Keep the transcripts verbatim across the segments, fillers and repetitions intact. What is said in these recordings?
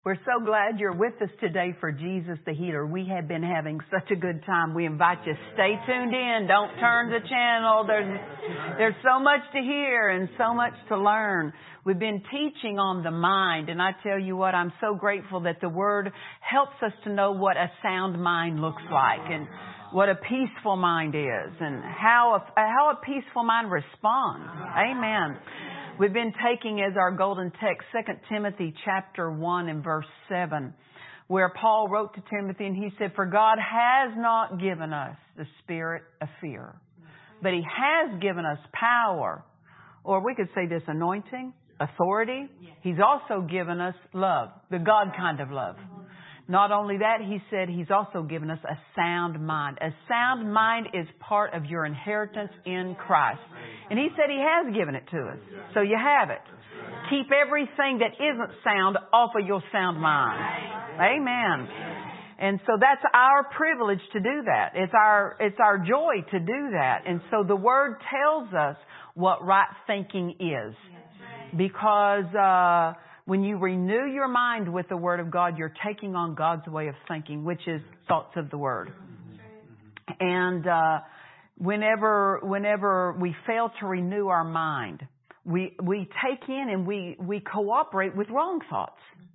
We're so glad you're with us today for Jesus the Healer. We have been having such a good time. We invite you, stay tuned in. Don't turn the channel. There's, there's so much to hear and so much to learn. We've been teaching on the mind, and I tell you what, I'm so grateful that the Word helps us to know what a sound mind looks like and what a peaceful mind is and how a, how a peaceful mind responds. Amen. We've been taking as our golden text Second Timothy chapter one and verse seven, where Paul wrote to Timothy and he said, "For God has not given us the spirit of fear, but He has given us power," or we could say this, anointing, authority. He's also given us love, the God kind of love. Not only that, he said He's also given us a sound mind. A sound mind is part of your inheritance in Christ. And He said He has given it to us. So you have it. Keep everything that isn't sound off of your sound mind. Amen. And so that's our privilege to do that. It's our, it's our joy to do that. And so the Word tells us what right thinking is. Because, uh, when you renew your mind with the Word of God, you're taking on God's way of thinking, which is thoughts of the Word. And uh, whenever whenever we fail to renew our mind, we we take in and we, we cooperate with wrong thoughts.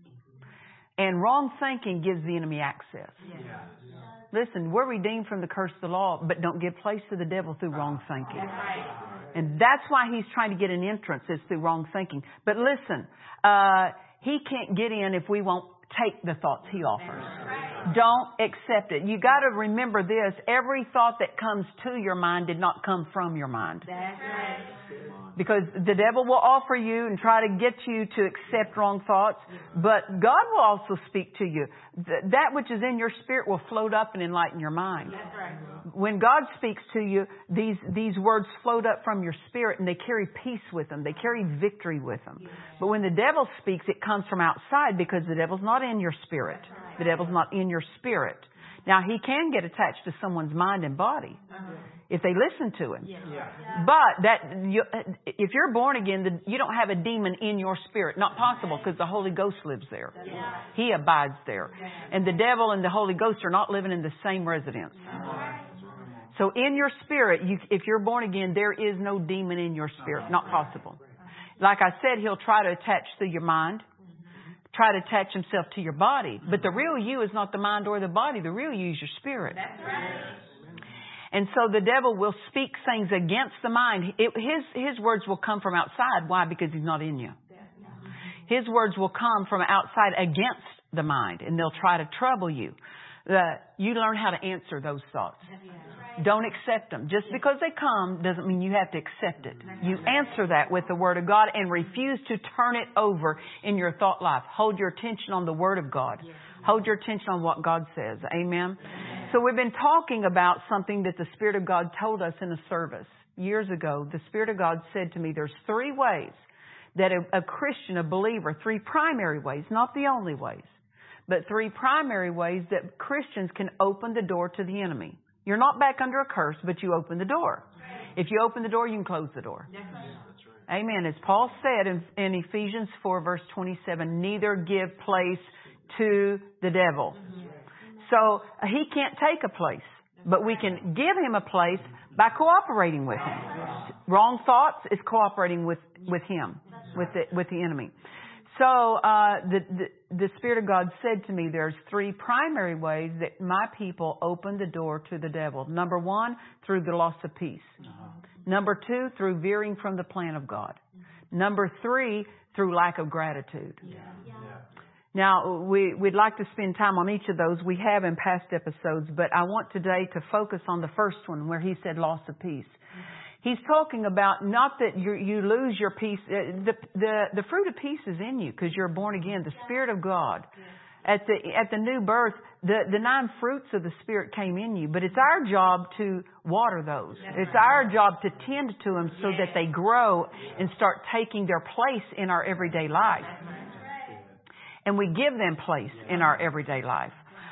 And wrong thinking gives the enemy access. Listen, we're redeemed from the curse of the law, but don't give place to the devil through wrong thinking. And that's why he's trying to get an entrance, is through wrong thinking. But listen, uh, he can't get in if we won't take the thoughts he offers. Don't accept it. You got to remember this. Every thought that comes to your mind did not come from your mind. Because the devil will offer you and try to get you to accept wrong thoughts. But God will also speak to you. Th- that which is in your spirit will float up and enlighten your mind. When God speaks to you, these, these words float up from your spirit and they carry peace with them. They carry victory with them. But when the devil speaks, it comes from outside because the devil's not in your spirit. The devil's not in your spirit. Now, he can get attached to someone's mind and body if they listen to him. But that you, if you're born again, the, you don't have a demon in your spirit. Not possible, because the Holy Ghost lives there. He abides there. And the devil and the Holy Ghost are not living in the same residence. So in your spirit, you, if you're born again, there is no demon in your spirit. Not possible. Like I said, he'll try to attach to your mind. Try to attach himself to your body. But the real you is not the mind or the body. The real you is your spirit. That's right. And so the devil will speak things against the mind. It, his, his words will come from outside. Why? Because he's not in you. His words will come from outside against the mind. And they'll try to trouble you. Uh, you learn how to answer those thoughts. Don't accept them. Just because they come doesn't mean you have to accept it. You answer that with the Word of God and refuse to turn it over in your thought life. Hold your attention on the Word of God. Hold your attention on what God says. Amen. So we've been talking about something that the Spirit of God told us in a service years ago. The Spirit of God said to me, there's three ways that a, a Christian, a believer, three primary ways, not the only ways, but three primary ways that Christians can open the door to the enemy. You're not back under a curse, but you open the door. If you open the door, you can close the door. Amen. As Paul said in, in Ephesians four, verse twenty-seven, neither give place to the devil. So he can't take a place, but we can give him a place by cooperating with him. Wrong thoughts is cooperating with, with him, with the, with the enemy. So uh, the, the the Spirit of God said to me, there's three primary ways that my people open the door to the devil. Number one, through the loss of peace. Uh-huh. Number two, through veering from the plan of God. Number three, through lack of gratitude. Yeah. Yeah. Now, we, we'd like to spend time on each of those. We have in past episodes, but I want today to focus on the first one where he said loss of peace. He's talking about not that you, you lose your peace. The, the, the fruit of peace is in you because you're born again. The Spirit of God. At the, at the new birth, the, the nine fruits of the Spirit came in you. But it's our job to water those. It's our job to tend to them so that they grow and start taking their place in our everyday life. And we give them place in our everyday life.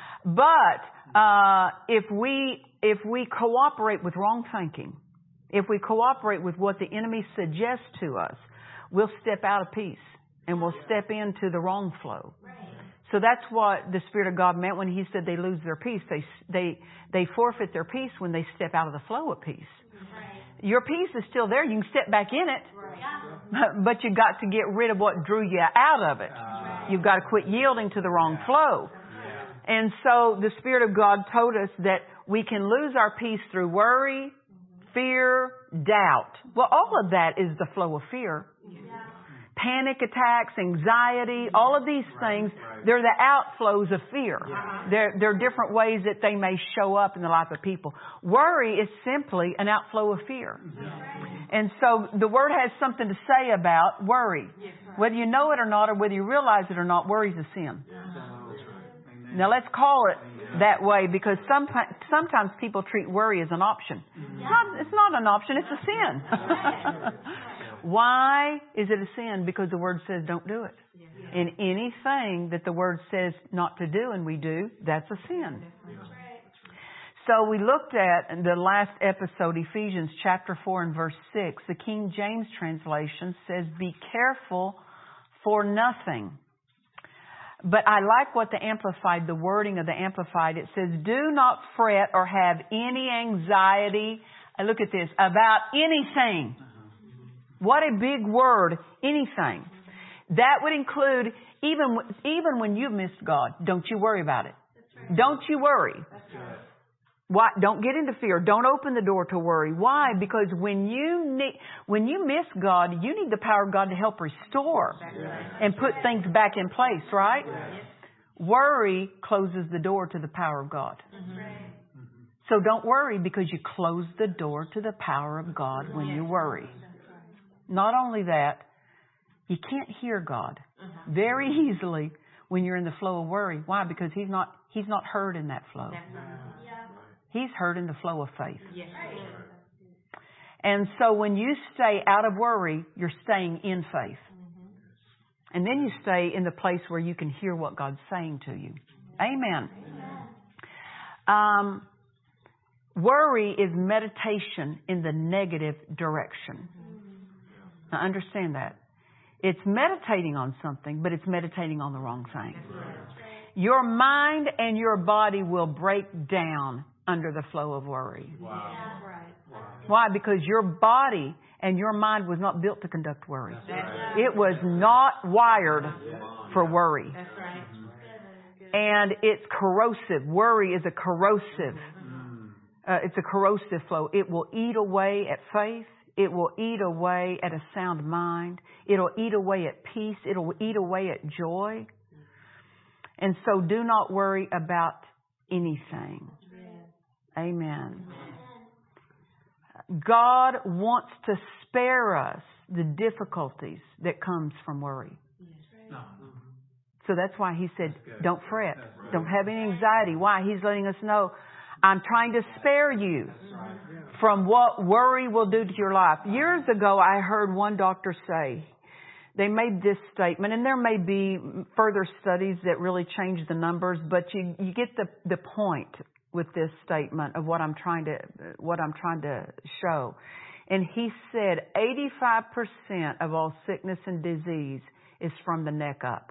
But uh, if we if we cooperate with wrong thinking, if we cooperate with what the enemy suggests to us, we'll step out of peace and we'll step into the wrong flow. So that's what the Spirit of God meant when He said they lose their peace. They they they forfeit their peace when they step out of the flow of peace. Right. Your peace is still there. You can step back in it. Right. But you got to get rid of what drew you out of it. Right. You've got to quit yielding to the wrong yeah. flow. Yeah. And so the Spirit of God told us that we can lose our peace through worry, fear, doubt. Well, all of that is the flow of fear. Yeah. Panic attacks, anxiety, all of these things, they're the outflows of fear. Yeah. They're, they're different ways that they may show up in the life of people. Worry is simply an outflow of fear. Yeah. And so the Word has something to say about worry. Yeah. Whether you know it or not, or whether you realize it or not, worry is a sin. Yeah. Now let's call it that way, because some, sometimes people treat worry as an option. It's not, it's not an option, it's a sin. Why is it a sin? Because the Word says don't do it. Yeah. And anything that the Word says not to do and we do, that's a sin. Yeah. So we looked at in the last episode, Ephesians chapter four and verse six. The King James translation says, be careful for nothing. But I like what the Amplified, the wording of the Amplified, it says, do not fret or have any anxiety. I look at this, about anything. What a big word, anything. That would include even even when you've missed God. Don't you worry about it. Right. Don't you worry. Right. Why? Don't get into fear. Don't open the door to worry. Why? Because when you need, when you miss God, you need the power of God to help restore right. and put things back in place, right? Right. Worry closes the door to the power of God. Right. So don't worry, because you close the door to the power of God when you worry. Not only that, you can't hear God uh-huh. very easily when you're in the flow of worry. Why? Because He's not He's not heard in that flow. Right. Yeah. He's heard in the flow of faith. Yes. And so when you stay out of worry, you're staying in faith. Mm-hmm. And then you stay in the place where you can hear what God's saying to you. Amen. Amen. Um, worry is meditation in the negative direction. Now understand that. It's meditating on something, but it's meditating on the wrong thing. Your mind and your body will break down under the flow of worry. Wow. Why? Because your body and your mind was not built to conduct worry. It was not wired for worry. And it's corrosive. Worry is a corrosive. Uh, it's a corrosive flow. It will eat away at faith. It will eat away at a sound mind. It'll eat away at peace. It'll eat away at joy. And so do not worry about anything. Amen. God wants to spare us the difficulties that comes from worry. So that's why He said, don't fret. Don't have any anxiety. Why? He's letting us know, I'm trying to spare you from what worry will do to your life. Years ago, I heard one doctor say, they made this statement, and there may be further studies that really change the numbers, but you, you get the, the point with this statement of what I'm trying to, what I'm trying to show. And he said eighty-five percent of all sickness and disease is from the neck up.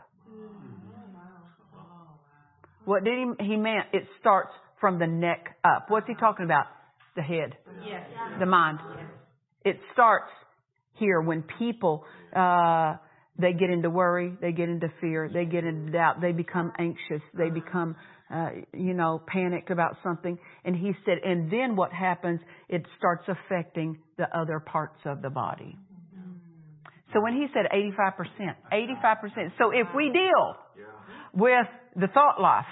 What did he, he meant? It starts from the neck up. What's he talking about? The head. Yes. The mind. Yes. It starts here when people, uh, they get into worry, they get into fear, they get into doubt, they become anxious, they become, uh, you know, panicked about something. And he said, and then what happens, it starts affecting the other parts of the body. So when he said eighty-five percent, eighty-five percent. So if we deal with the thought life,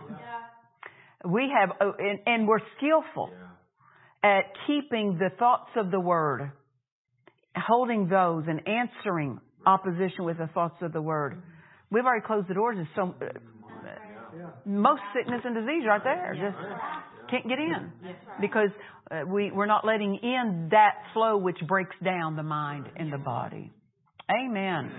we have, and, and we're skillful at keeping the thoughts of the Word, holding those and answering opposition with the thoughts of the Word. We've already closed the doors. So uh, most sickness and disease right there. Just can't get in because uh, we, we're not letting in that flow which breaks down the mind and the body. Amen.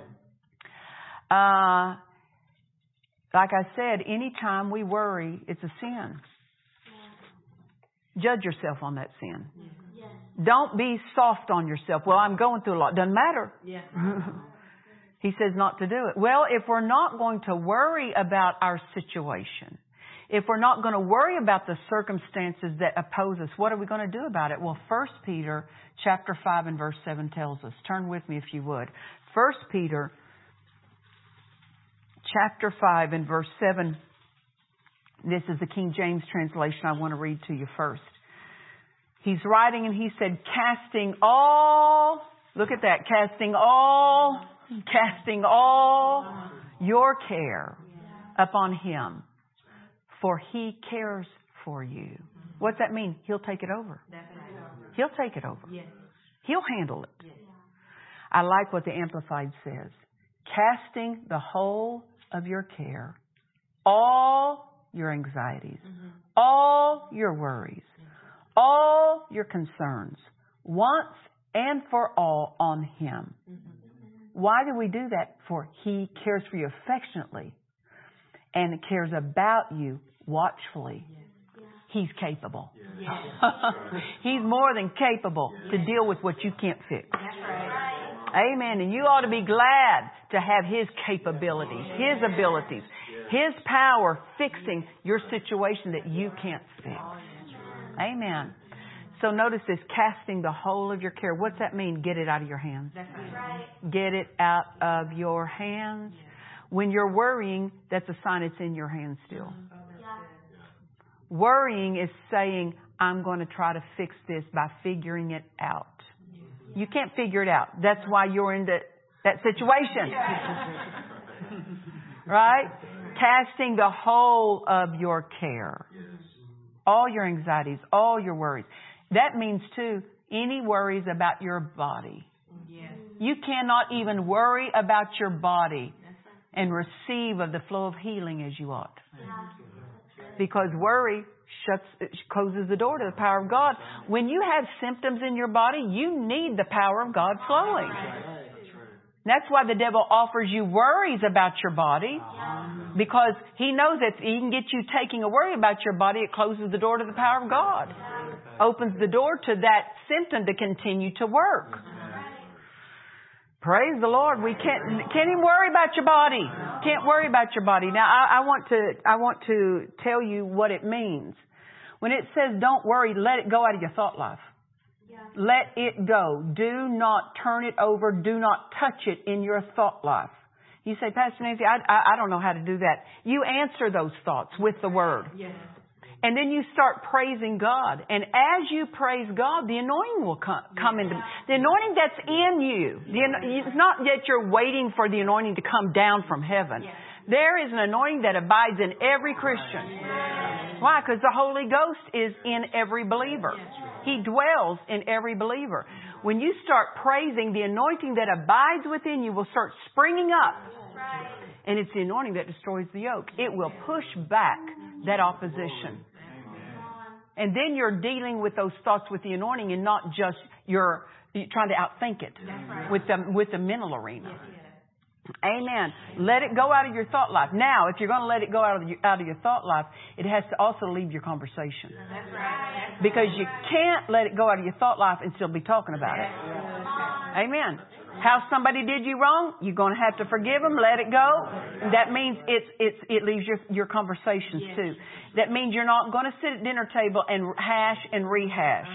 Uh, like I said, anytime we worry, it's a sin. Judge yourself on that sin. Don't be soft on yourself. Well, I'm going through a lot. Doesn't matter. He says not to do it. Well, if we're not going to worry about our situation, if we're not going to worry about the circumstances that oppose us, what are we going to do about it? Well, First Peter chapter five and verse seven tells us. Turn with me if you would. First Peter chapter five and verse seven. This is the King James translation I want to read to you first. He's writing and he said, casting all, look at that, casting all, casting all your care upon Him, for He cares for you. What's that mean? He'll take it over. He'll take it over. He'll handle it. I like what the Amplified says. Casting the whole of your care, all your anxieties, all your worries, all your concerns, once and for all on Him. Why do we do that? For He cares for you affectionately and cares about you watchfully. He's capable. He's more than capable to deal with what you can't fix. Amen. And you ought to be glad to have His capabilities, His abilities, His power fixing your situation that you can't fix. Amen. So notice this, casting the whole of your care. What's that mean? Get it out of your hands. Get it out of your hands. When you're worrying, that's a sign it's in your hands still. Worrying is saying, I'm going to try to fix this by figuring it out. You can't figure it out. That's why you're in the, that situation. Right? Casting the whole of your care. All your anxieties, all your worries. That means, too, any worries about your body. You cannot even worry about your body and receive of the flow of healing as you ought. Because worry shuts, closes the door to the power of God. When you have symptoms in your body, you need the power of God flowing. That's why the devil offers you worries about your body. Because he knows that he can get you taking a worry about your body. It closes the door to the power of God. Opens the door to that symptom to continue to work. Praise the Lord. We can't, can't even worry about your body. Can't worry about your body. Now, I, I want to, I want to tell you what it means. When it says don't worry, let it go out of your thought life. Let it go. Do not turn it over. Do not touch it in your thought life. You say, Pastor Nancy, I, I, I don't know how to do that. You answer those thoughts with the Word. Yes. And then you start praising God. And as you praise God, the anointing will come, come into the anointing that's in you. The, it's not that you're waiting for the anointing to come down from heaven. There is an anointing that abides in every Christian. Why? Because the Holy Ghost is in every believer. He dwells in every believer. When you start praising, the anointing that abides within you will start springing up. And it's the anointing that destroys the yoke. It will push back that opposition. And then you're dealing with those thoughts with the anointing and not just you're, you're trying to outthink it with the, with the mental arena. Amen. Let it go out of your thought life. Now, if you're going to let it go out of your, out of your thought life, it has to also leave your conversation. That's right. Because you can't let it go out of your thought life and still be talking about it. Amen. How somebody did you wrong, you're going to have to forgive them, let it go. That means it's, it's, it leaves your, your conversations too. That means you're not going to sit at dinner table and hash and rehash.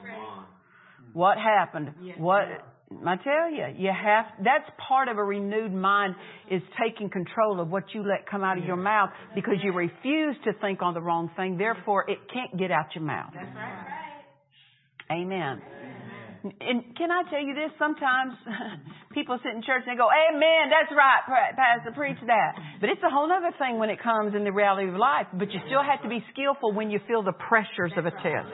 What happened? What... I tell you, you have, that's part of a renewed mind is taking control of what you let come out of your mouth because you refuse to think on the wrong thing. Therefore, it can't get out your mouth. That's right. Amen. And can I tell you this? Sometimes people sit in church and they go, amen, that's right, Pastor, preach that. But it's a whole other thing when it comes in the reality of life. But you still have to be skillful when you feel the pressures of a test.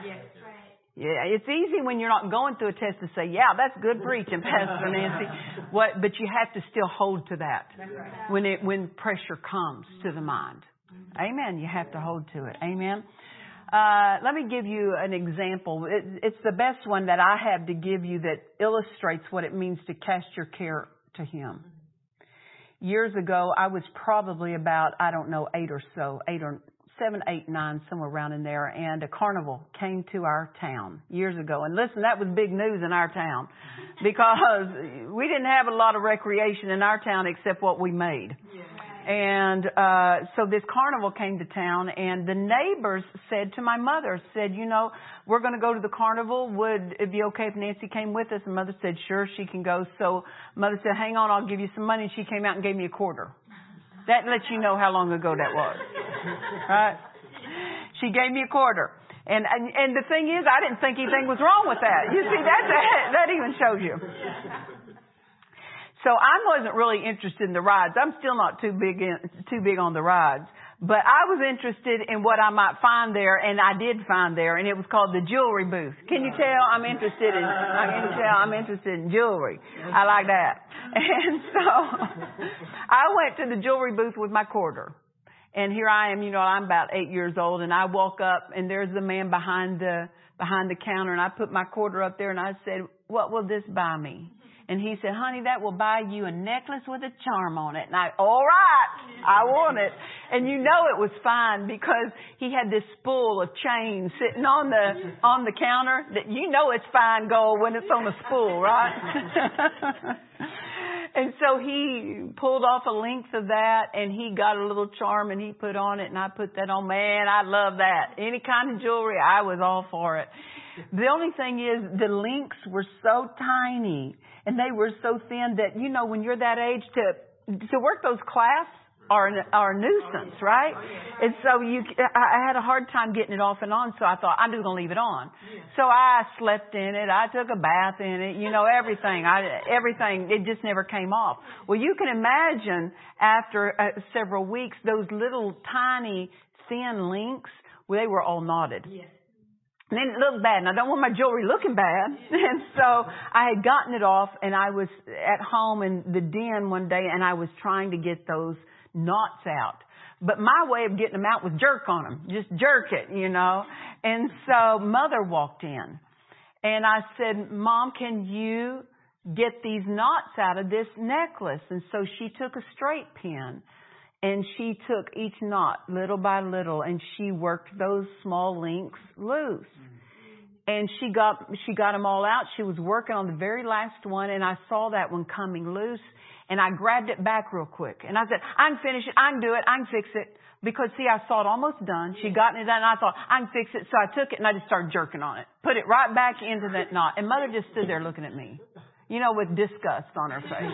Yeah, it's easy when you're not going through a test to say, yeah, that's good preaching, Pastor Nancy. What, but you have to still hold to that when it, when pressure comes to the mind. Amen. You have to hold to it. Amen. Uh, let me give you an example. It, it's the best one that I have to give you that illustrates what it means to cast your care to Him. Years ago, I was probably about, I don't know, eight or so, eight or seven, eight, nine, somewhere around in there, and a carnival came to our town years ago. And listen, that was big news in our town because we didn't have a lot of recreation in our town except what we made. Yeah. And uh so this carnival came to town, and the neighbors said to my mother, said, you know, we're going to go to the carnival. Would it be okay if Nancy came with us? And Mother said, sure, she can go. So Mother said, hang on, I'll give you some money. And she came out and gave me a quarter. That lets you know how long ago that was. Right? She gave me a quarter. And, and and the thing is, I didn't think anything was wrong with that. You see, that, that, that even shows you. So I wasn't really interested in the rides. I'm still not too big in, too big on the rides. But I was interested in what I might find there, and I did find there, and it was called the jewelry booth. Can you tell I'm interested in, I can tell I'm interested in jewelry. I like that. And so I went to the jewelry booth with my quarter. And here I am, you know, I'm about eight years old, and I walk up, and there's the man behind the, behind the counter, and I put my quarter up there, and I said, what will this buy me? And he said, honey, that will buy you a necklace with a charm on it. And I, all right, I want it. And you know it was fine because he had this spool of chains sitting on the, on the counter that you know it's fine gold when it's on a spool, right? And so he pulled off a length of that, and he got a little charm and he put on it, and I put that on. Man, I love that. Any kind of jewelry, I was all for it. The only thing is the links were so tiny and they were so thin that, you know, when you're that age to, to work those clasps are, are a nuisance, right? And so you, I had a hard time getting it off and on. So I thought, I'm just going to leave it on. So I slept in it. I took a bath in it, you know, everything, I, everything, it just never came off. Well, you can imagine after uh, several weeks, those little tiny thin links, well, they were all knotted. Yes. And then it looked bad, and I don't want my jewelry looking bad. And so I had gotten it off, and I was at home in the den one day, and I was trying to get those knots out. But my way of getting them out was jerk on them. Just jerk it, you know. And so Mother walked in, and I said, Mom, can you get these knots out of this necklace? And so she took a straight pin, and she took each knot little by little, and she worked those small links loose. And she got, she got them all out. She was working on the very last one, and I saw that one coming loose, and I grabbed it back real quick. And I said, I can finish it. I can do it. I can fix it. Because, see, I saw it almost done. She got it done, and I thought, I can fix it. So I took it, and I just started jerking on it. Put it right back into that knot. And Mother just stood there looking at me, you know, with disgust on her face.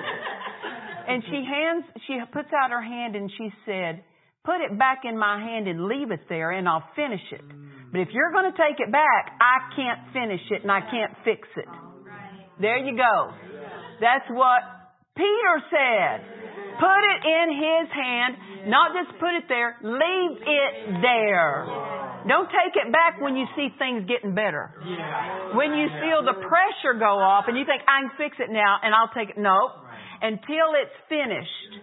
And she hands, she puts out her hand and she said, put it back in my hand and leave it there and I'll finish it. But if you're going to take it back, I can't finish it and I can't fix it. There you go. That's what Peter said. Put it in his hand, not just put it there, leave it there. Don't take it back when you see things getting better. When you feel the pressure go off and you think, I can fix it now and I'll take it. No. Until it's finished.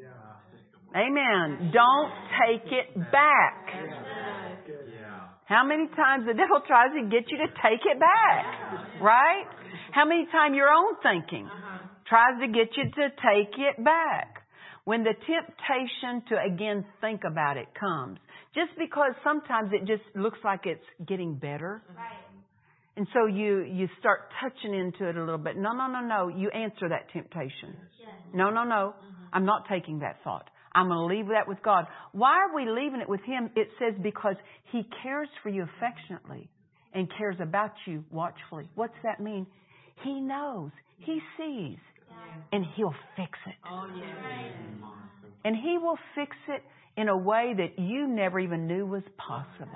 Amen. Don't take it back. How many times the devil tries to get you to take it back? Right? How many times your own thinking tries to get you to take it back? When the temptation to again think about it comes, just because sometimes it just looks like it's getting better. And so you, you start touching into it a little bit. No, no, no, no. You answer that temptation. No, no, no. I'm not taking that thought. I'm going to leave that with God. Why are we leaving it with Him? It says because He cares for you affectionately and cares about you watchfully. What's that mean? He knows. He sees. And He'll fix it. And He will fix it in a way that you never even knew was possible.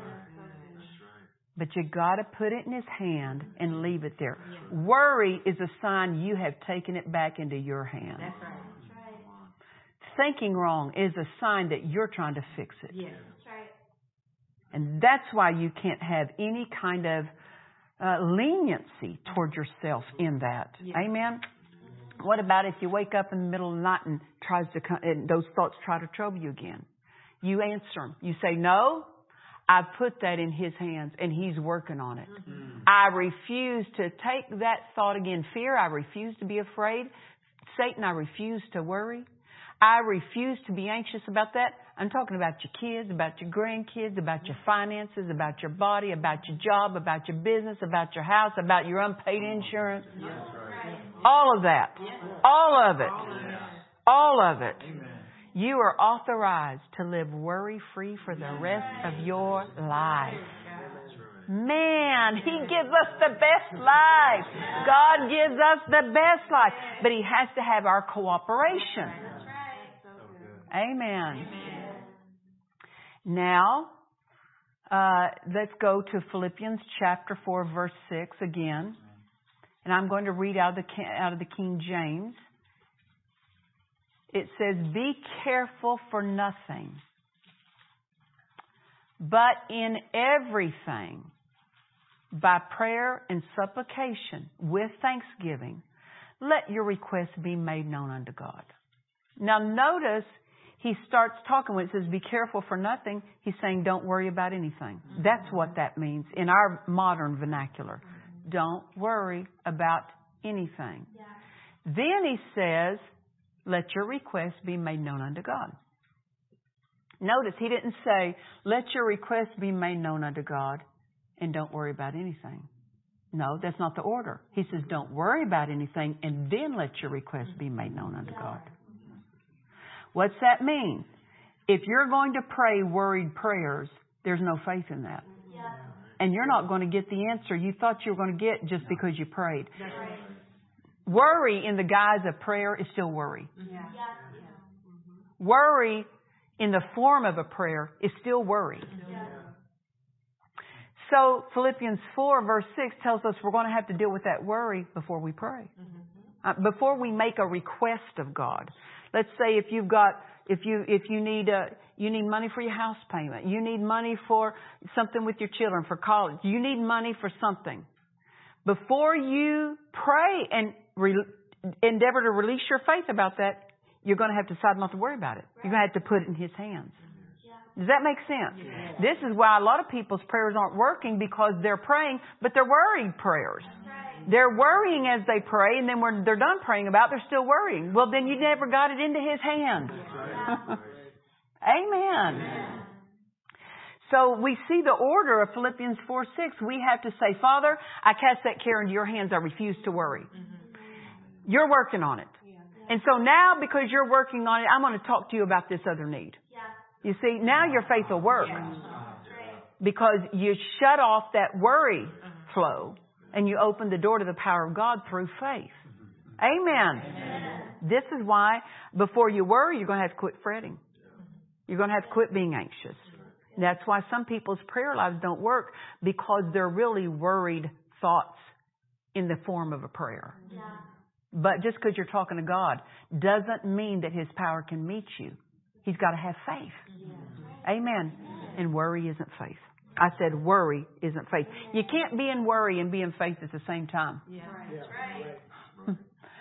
But you got to put it in His hand and leave it there. Worry is a sign you have taken it back into your hand. That's right. Thinking wrong is a sign that you're trying to fix it. Yes. That's right. And that's why you can't have any kind of uh, leniency toward yourself in that. Yes. Amen. What about if you wake up in the middle of the night and tries to come, and those thoughts try to trouble you again? You answer them. You say, no. I put that in His hands and He's working on it. Mm-hmm. I refuse to take that thought again. Fear, I refuse to be afraid. Satan, I refuse to worry. I refuse to be anxious about that. I'm talking about your kids, about your grandkids, about your finances, about your body, about your job, about your business, about your house, about your unpaid insurance. All of that. All of it. All of it. You are authorized to live worry-free for the rest of your life. Man, He gives us the best life. God gives us the best life. But He has to have our cooperation. Amen. Now, uh, let's go to Philippians chapter four, verse six again. And I'm going to read out of the, out of the King James. It says, be careful for nothing, but in everything, by prayer and supplication, with thanksgiving, let your requests be made known unto God. Now notice, he starts talking when it says be careful for nothing. He's saying don't worry about anything. That's what that means in our modern vernacular. Don't worry about anything. Then he says, let your requests be made known unto God. Notice he didn't say, let your requests be made known unto God and don't worry about anything. No, that's not the order. He says, don't worry about anything and then let your requests be made known unto God. What's that mean? If you're going to pray worried prayers, there's no faith in that. And you're not going to get the answer you thought you were going to get just because you prayed. Worry in the guise of prayer is still worry. Worry in the form of a prayer is still worry. So Philippians four verse six tells us we're going to have to deal with that worry before we pray. Uh, before we make a request of God. Let's say if you've got, if you, if you need a, you need money for your house payment. You need money for something with your children, for college. You need money for something. Before you pray and re- endeavor to release your faith about that, you're going to have to decide not to worry about it. You're going to have to put it in His hands. Does that make sense? Yeah. This is why a lot of people's prayers aren't working because they're praying, but they're worried prayers. Right. They're worrying as they pray, and then when they're done praying about it, they're still worrying. Well, then you never got it into His hands. Right. Amen. Amen. So we see the order of Philippians four six. We have to say, Father, I cast that care into your hands. I refuse to worry. Mm-hmm. You're working on it. Yeah. And so now, because you're working on it, I'm going to talk to you about this other need. Yeah. You see, now your faith will work. Yeah. Because you shut off that worry flow and you open the door to the power of God through faith. Amen. Amen. This is why before you worry, you're going to have to quit fretting. You're going to have to quit being anxious. That's why some people's prayer lives don't work, because they're really worried thoughts in the form of a prayer. Yeah. But just because you're talking to God doesn't mean that His power can meet you. He's got to have faith. Yeah. Amen. And worry isn't faith. I said worry isn't faith. You can't be in worry and be in faith at the same time. Yeah. That's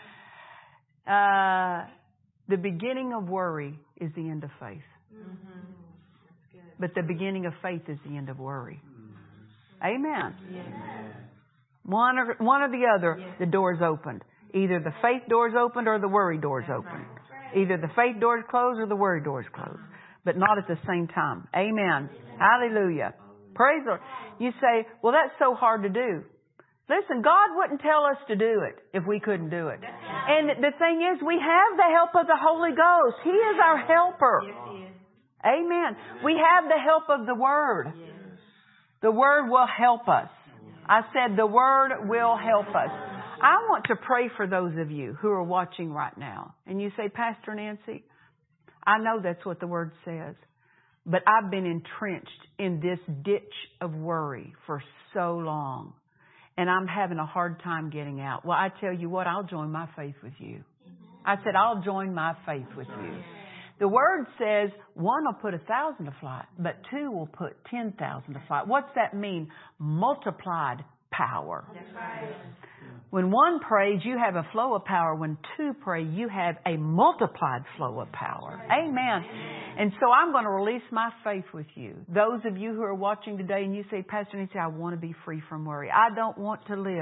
right. uh, the beginning of worry is the end of faith. Mm-hmm. But the beginning of faith is the end of worry. Amen. Yes. One or one or the other, yes. The door is opened. Either the faith door is opened or the worry door is opened. Either the faith door is closed or the worry door is closed. But not at the same time. Amen. Hallelujah. Praise the Lord. You say, well, that's so hard to do. Listen, God wouldn't tell us to do it if we couldn't do it. And the thing is, we have the help of the Holy Ghost. He is our helper. Amen. We have the help of the Word. The Word will help us. I said the Word will help us. I want to pray for those of you who are watching right now. And you say, Pastor Nancy, I know that's what the Word says. But I've been entrenched in this ditch of worry for so long. And I'm having a hard time getting out. Well, I tell you what, I'll join my faith with you. I said, I'll join my faith with you. The Word says one will put a thousand to flight, but two will put ten thousand to flight. What's that mean? Multiplied power. That's right. When one prays, you have a flow of power. When two pray, you have a multiplied flow of power. Amen. And so I'm going to release my faith with you. Those of you who are watching today and you say, Pastor Nancy, I want to be free from worry. I don't want to live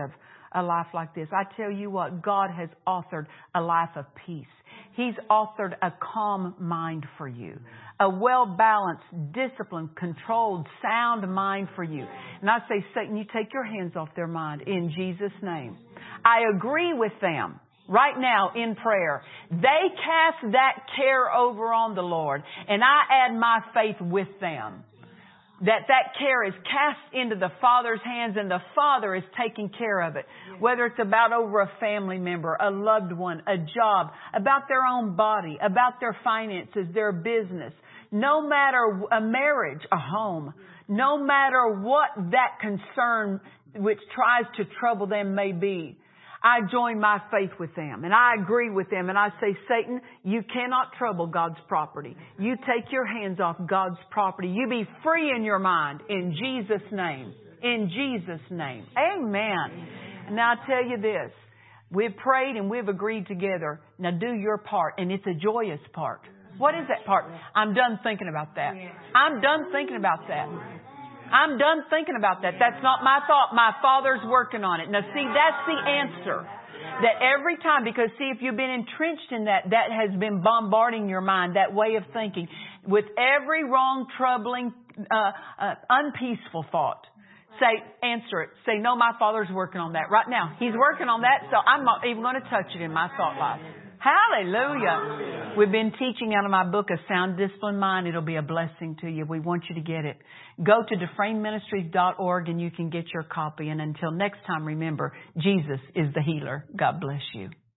a life like this. I tell you what, God has authored a life of peace. He's authored a calm mind for you, a well-balanced, disciplined, controlled, sound mind for you. And I say, Satan, you take your hands off their mind in Jesus' name. I agree with them right now in prayer. They cast that care over on the Lord, and I add my faith with them. That that care is cast into the Father's hands, and the Father is taking care of it. Whether it's about over a family member, a loved one, a job, about their own body, about their finances, their business. No matter a marriage, a home, no matter what that concern which tries to trouble them may be, I join my faith with them, and I agree with them, and I say, Satan, you cannot trouble God's property. You take your hands off God's property. You be free in your mind in Jesus' name. In Jesus' name. Amen. And now I tell you this. We've prayed and we've agreed together. Now do your part, and it's a joyous part. What is that part? I'm done thinking about that. I'm done thinking about that. I'm done thinking about that. That's not my thought. My Father's working on it. Now see, that's the answer. That every time, because see, if you've been entrenched in that, that has been bombarding your mind, that way of thinking, with every wrong, troubling, uh, uh, unpeaceful thought. Say, answer it. Say, no, my Father's working on that right now. He's working on that, so I'm not even going to touch it in my thought life. Hallelujah. We've been teaching out of my book, A Sound Disciplined Mind. It'll be a blessing to you. We want you to get it. Go to Dufresne Ministries dot org and you can get your copy. And until next time, remember, Jesus is the healer. God bless you.